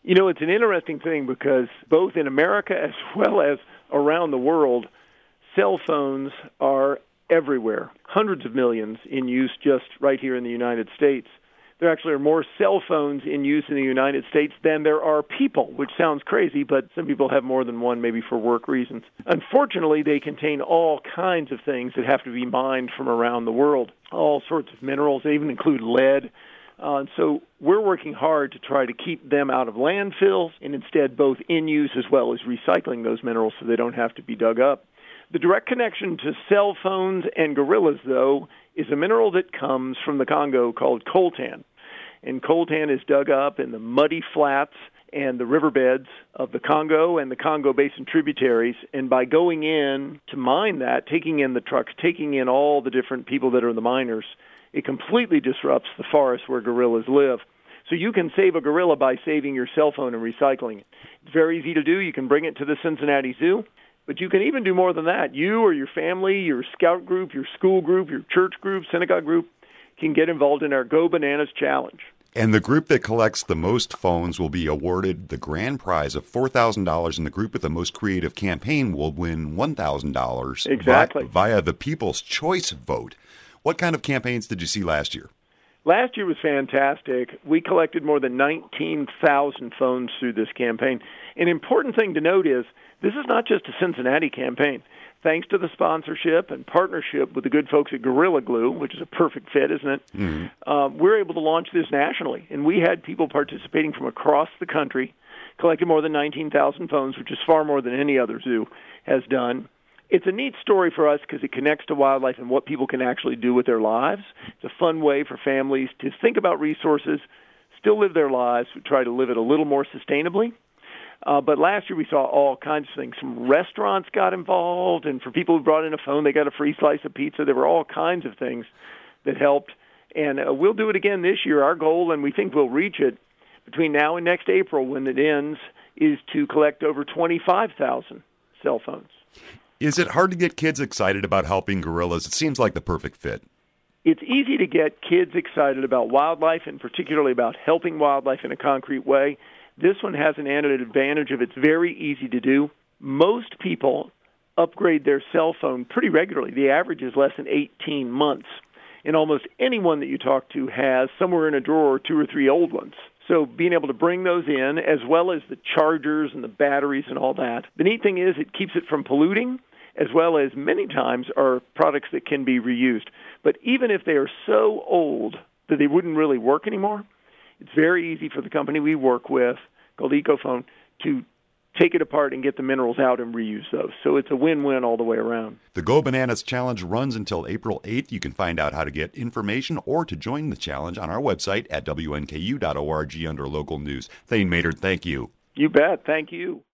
It's an interesting thing because both in America as well as around the world, cell phones are everywhere. Hundreds of millions in use just right here in the United States. There actually are more cell phones in use in the United States than there are people, which sounds crazy, but some people have more than one, maybe for work reasons. Unfortunately, they contain all kinds of things that have to be mined from around the world, all sorts of minerals. They even include lead. So we're working hard to try to keep them out of landfills and instead both in use as well as recycling those minerals so they don't have to be dug up. The direct connection to cell phones and gorillas, though, is a mineral that comes from the Congo called coltan. And coltan is dug up in the muddy flats and the riverbeds of the Congo and the Congo Basin tributaries. And by going in to mine that, taking in the trucks, taking in all the different people that are the miners, it completely disrupts the forest where gorillas live. So you can save a gorilla by saving your cell phone and recycling it. It's very easy to do. You can bring it to the Cincinnati Zoo. But you can even do more than that. You or your family, your scout group, your school group, your church group, synagogue group can get involved in our Go Bananas Challenge. And the group that collects the most phones will be awarded the grand prize of $4,000, and the group with the most creative campaign will win $1,000. Exactly. Via the People's Choice vote. What kind of campaigns did you see last year? Last year was fantastic. We collected more than 19,000 phones through this campaign. An important thing to note is this is not just a Cincinnati campaign. Thanks to the sponsorship and partnership with the good folks at Gorilla Glue, which is a perfect fit, isn't it? Mm-hmm. We're able to launch this nationally. And we had people participating from across the country, collected more than 19,000 phones, which is far more than any other zoo has done. It's a neat story for us because it connects to wildlife and what people can actually do with their lives. It's a fun way for families to think about resources, still live their lives, but try to live it a little more sustainably. But last year we saw all kinds of things. Some restaurants got involved, and for people who brought in a phone, they got a free slice of pizza. There were all kinds of things that helped. And we'll do it again this year. Our goal, and we think we'll reach it, between now and next April when it ends, is to collect over 25,000 cell phones. Is it hard to get kids excited about helping gorillas? It seems like the perfect fit. It's easy to get kids excited about wildlife, and particularly about helping wildlife in a concrete way. This one has an added advantage of it's very easy to do. Most people upgrade their cell phone pretty regularly. The average is less than 18 months. And almost anyone that you talk to has somewhere in a drawer 2 or 3 old ones. So being able to bring those in, as well as the chargers and the batteries and all that. The neat thing is it keeps it from polluting, as well as many times are products that can be reused. But even if they are so old that they wouldn't really work anymore, it's very easy for the company we work with, called EcoPhone, to take it apart and get the minerals out and reuse those. So it's a win-win all the way around. The Go Bananas Challenge runs until April 8th. You can find out how to get information or to join the challenge on our website at WNKU.org under local news. Thane Maynard, thank you. You bet. Thank you.